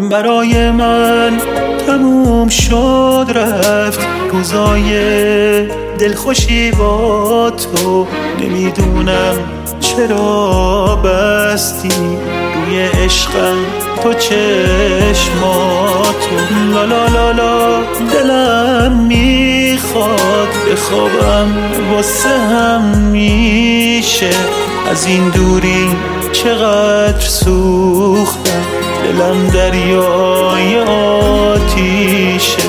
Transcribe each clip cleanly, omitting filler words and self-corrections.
برای من تموم شد رفت روزای دلخوشی با تو. نمیدونم چرا بستی روی عشقم تو چشماتو. لا لا لا لا دلم میخواد بخوابم واسه همیشه. از این دوری چقدر سوختم دلم دریای آتیشه.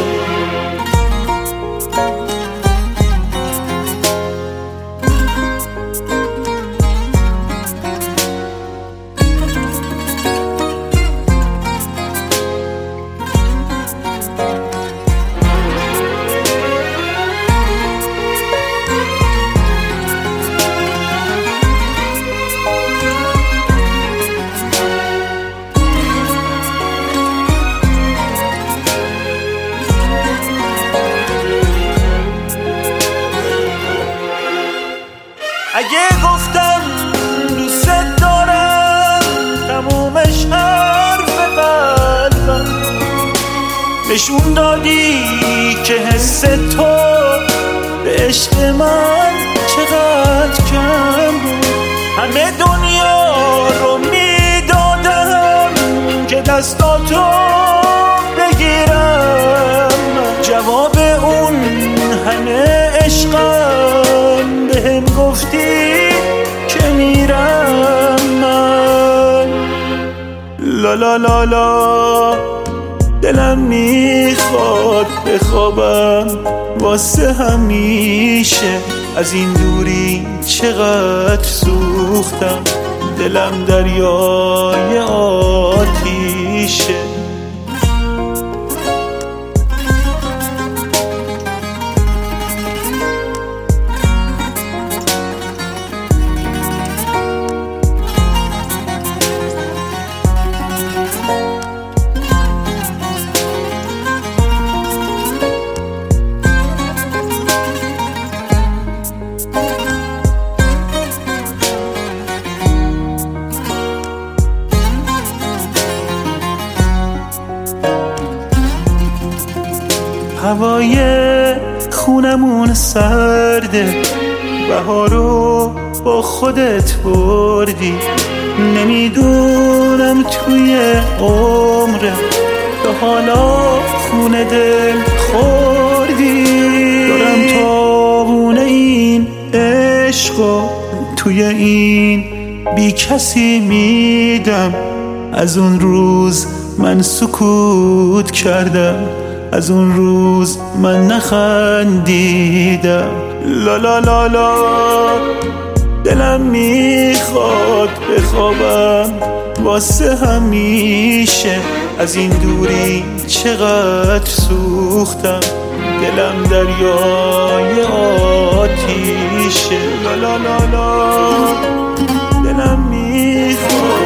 اگه گفتم دوست دارم تمومش حرف قلبم، نشون دادی که حس تو به عشق من چقدر کم بود. همه دنیا رو میدادم که دستاتو بگیرم، جواب اون همه عشقم بهم گفتی که میرم من. لا لا لا لا دلم میخواد بخوابم واسه همیشه. از این دوری چقدر سوختم دلم دریای آتیشه. هوای خونمون سرده، بهارو با خودت بردی. نمیدونم توی عمره تا حالا خونه دل خوردی. دارم تابون این عشقو توی این بی کسی میدم. از اون روز من سکوت کردم، از اون روز من نخندیدم. لا لا لا لا دلم میخواد بخوابم واسه همیشه. از این دوری چقدر سوختم دلم دریای آتیشه. لا لا لا لا دلم میخواد